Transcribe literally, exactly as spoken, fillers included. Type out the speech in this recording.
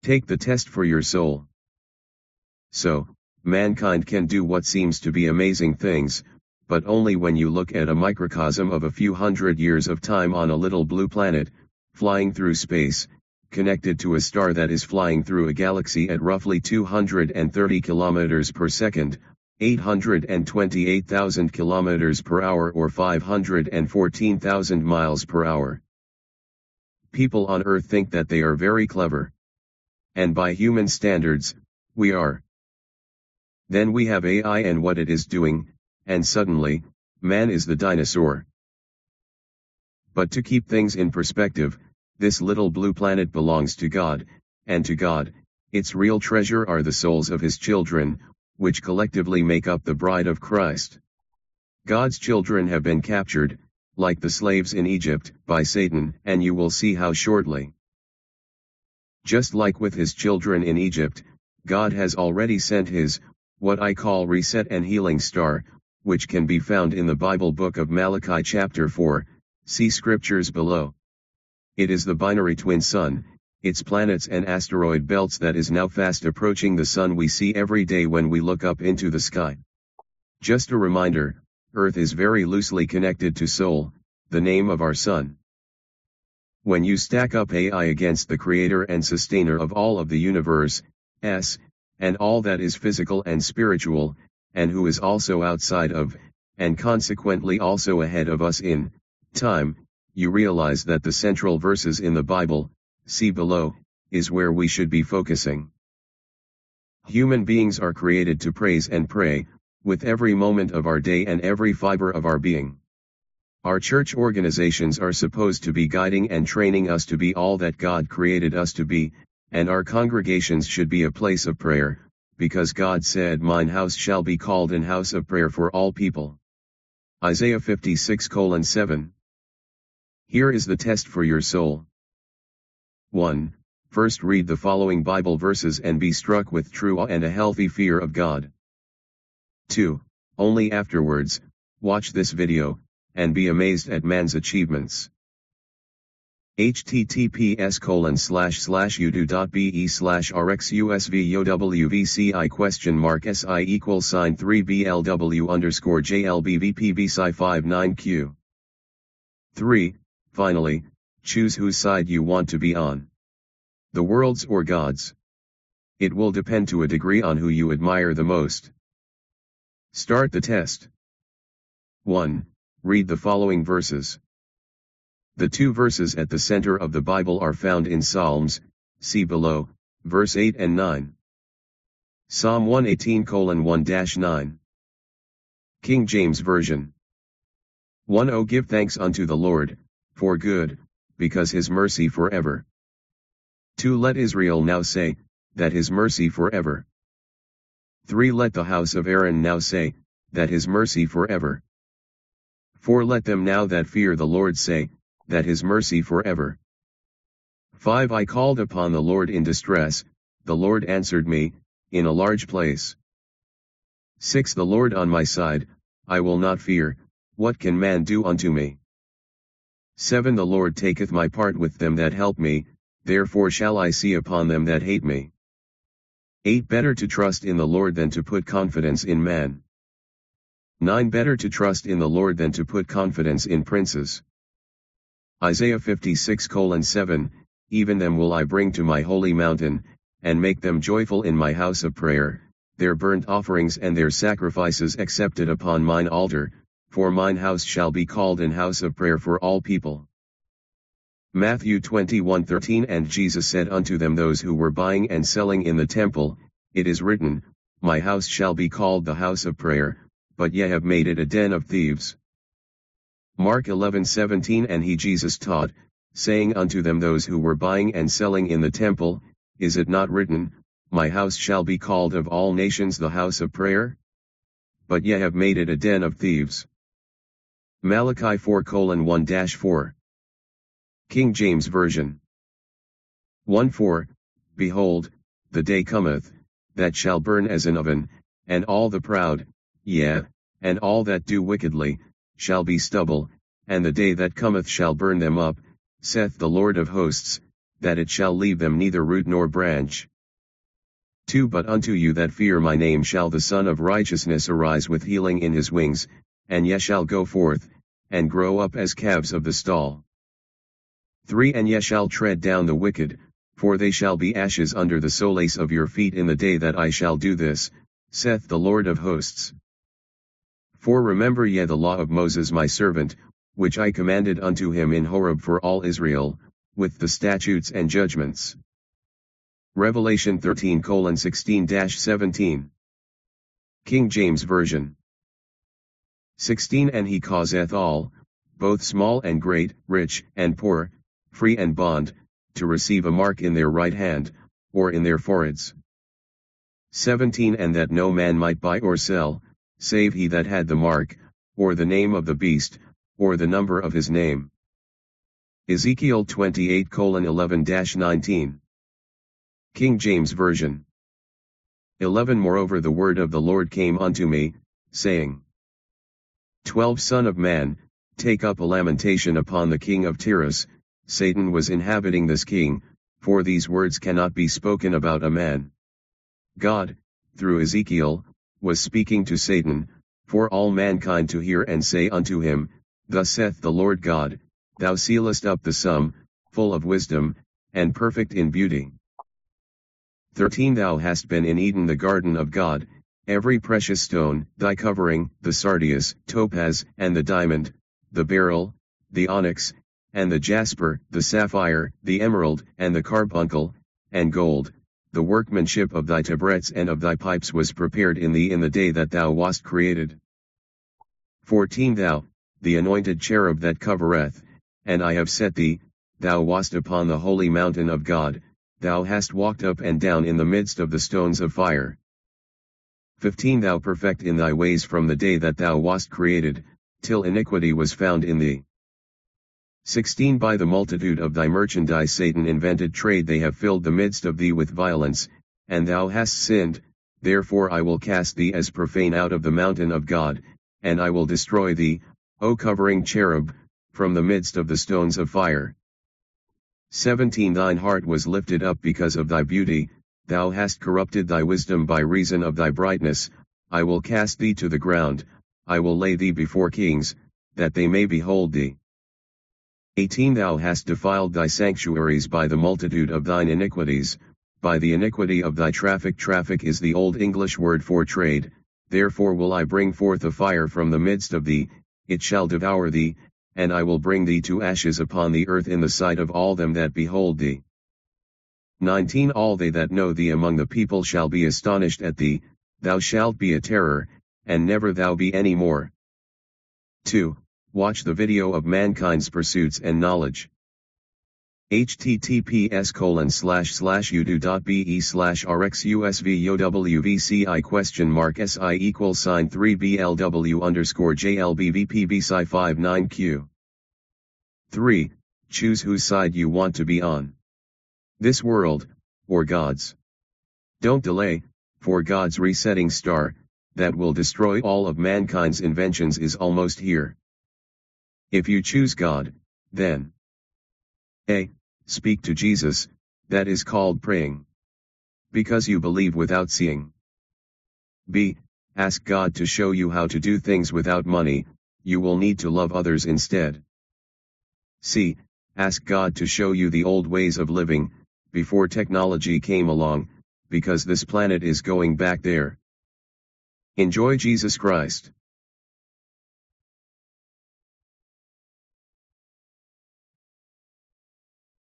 Take the test for your soul. So, mankind can do what seems to be amazing things, but only when you look at a microcosm of a few hundred years of time on a little blue planet, flying through space, connected to a star that is flying through a galaxy at roughly two hundred thirty kilometers per second, eight hundred twenty-eight thousand kilometers per hour or five hundred fourteen thousand miles per hour. People on Earth think that they are very clever. And by human standards, we are. Then we have A I and what it is doing, and suddenly, man is the dinosaur. But to keep things in perspective, this little blue planet belongs to God, and to God, its real treasure are the souls of his children, which collectively make up the bride of Christ. God's children have been captured, like the slaves in Egypt, by Satan, and you will see how shortly. Just like with his children in Egypt, God has already sent his, what I call reset and healing star, which can be found in the Bible book of Malachi chapter four, see scriptures below. It is the binary twin sun, its planets and asteroid belts that is now fast approaching the sun we see every day when we look up into the sky. Just a reminder, Earth is very loosely connected to Sol, the name of our sun. When you stack up A I against the creator and sustainer of all of the universe, S, and all that is physical and spiritual, and who is also outside of, and consequently also ahead of us in, time, you realize that the central verses in the Bible, see below, is where we should be focusing. Human beings are created to praise and pray, with every moment of our day and every fiber of our being. Our church organizations are supposed to be guiding and training us to be all that God created us to be, and our congregations should be a place of prayer, because God said, "Mine house shall be called an house of prayer for all people." Isaiah fifty-six colon seven. Here is the test for your soul. one. First read the following Bible verses and be struck with true awe and a healthy fear of God. two. Only afterwards, watch this video, and be amazed at man's achievements. https colon slash slash udo.be slash rxusvowvci question mark si equals sign three blw underscore jlbvpb sci five nine q. three. Finally, choose whose side you want to be on. The world's or God's. It will depend to a degree on who you admire the most. Start the test. one. Read the following verses. The two verses at the center of the Bible are found in Psalms, see below, verse eight and nine. Psalm one eighteen colon one dash nine. King James Version. one. O give thanks unto the Lord, for good, because his mercy forever. two. Let Israel now say, that his mercy forever. three. Let the house of Aaron now say, that his mercy forever. four. Let them now that fear the Lord say, that his mercy forever. five. I called upon the Lord in distress, the Lord answered me, in a large place. six. The Lord on my side, I will not fear, what can man do unto me? seven. The Lord taketh my part with them that help me, therefore shall I see upon them that hate me. eight. Better to trust in the Lord than to put confidence in man. nine. Better to trust in the Lord than to put confidence in princes. Isaiah fifty-six colon seven, Even them will I bring to my holy mountain, and make them joyful in my house of prayer, their burnt offerings and their sacrifices accepted upon mine altar, for mine house shall be called an house of prayer for all people. Matthew twenty-one thirteen And Jesus said unto them those who were buying and selling in the temple, It is written, My house shall be called the house of prayer, but ye have made it a den of thieves. Mark eleven seventeen And he Jesus taught, saying unto them those who were buying and selling in the temple, Is it not written, My house shall be called of all nations the house of prayer? But ye have made it a den of thieves. Malachi four colon one dash four. King James Version. one four. Behold, the day cometh, that shall burn as an oven, and all the proud, yea, and all that do wickedly, shall be stubble, and the day that cometh shall burn them up, saith the Lord of hosts, that it shall leave them neither root nor branch. two But unto you that fear my name shall the Son of Righteousness arise with healing in his wings, and ye shall go forth, and grow up as calves of the stall. three And ye shall tread down the wicked, for they shall be ashes under the soles of your feet in the day that I shall do this, saith the Lord of hosts. four Remember ye the law of Moses my servant, which I commanded unto him in Horeb for all Israel, with the statutes and judgments. Revelation thirteen sixteen to seventeen. King James Version. sixteen And he causeth all, both small and great, rich and poor, free and bond, to receive a mark in their right hand, or in their foreheads. seventeen And that no man might buy or sell, save he that had the mark, or the name of the beast, or the number of his name. Ezekiel twenty-eight eleven to nineteen. King James Version. eleven Moreover the word of the Lord came unto me, saying, twelve Son of man, take up a lamentation upon the king of Tyrus. Satan was inhabiting this king, for these words cannot be spoken about a man. God, through Ezekiel, was speaking to Satan, for all mankind to hear and say unto him, Thus saith the Lord God, Thou sealest up the sum, full of wisdom, and perfect in beauty. thirteen Thou hast been in Eden the garden of God, every precious stone, thy covering, the sardius, topaz, and the diamond, the beryl, the onyx, and the jasper, the sapphire, the emerald, and the carbuncle, and gold, the workmanship of thy tabrets and of thy pipes was prepared in thee in the day that thou wast created. fourteen Thou, the anointed cherub that covereth, and I have set thee, thou wast upon the holy mountain of God, thou hast walked up and down in the midst of the stones of fire. fifteen Thou perfect in thy ways from the day that thou wast created, till iniquity was found in thee. sixteen By the multitude of thy merchandise Satan invented trade, they have filled the midst of thee with violence, and thou hast sinned, therefore I will cast thee as profane out of the mountain of God, and I will destroy thee, O covering cherub, from the midst of the stones of fire. seventeen Thine heart was lifted up because of thy beauty, thou hast corrupted thy wisdom by reason of thy brightness, I will cast thee to the ground, I will lay thee before kings, that they may behold thee. eighteen Thou hast defiled thy sanctuaries by the multitude of thine iniquities, by the iniquity of thy traffic. Traffic is the Old English word for trade, therefore will I bring forth a fire from the midst of thee, it shall devour thee, and I will bring thee to ashes upon the earth in the sight of all them that behold thee. nineteen All they that know thee among the people shall be astonished at thee, thou shalt be a terror, and never thou be any more. two Watch the video of mankind's pursuits and knowledge. https colon slash slash udo.be slash rxusvyowvci question mark si equals sign three blw underscore jlbvpb sci five nine q. three Choose whose side you want to be on. This world, or God's. Don't delay, for God's resetting star, that will destroy all of mankind's inventions is almost here. If you choose God, then A. Speak to Jesus, that is called praying. Because you believe without seeing. B. Ask God to show you how to do things without money, you will need to love others instead. C. Ask God to show you the old ways of living, before technology came along, because this planet is going back there. Enjoy Jesus Christ.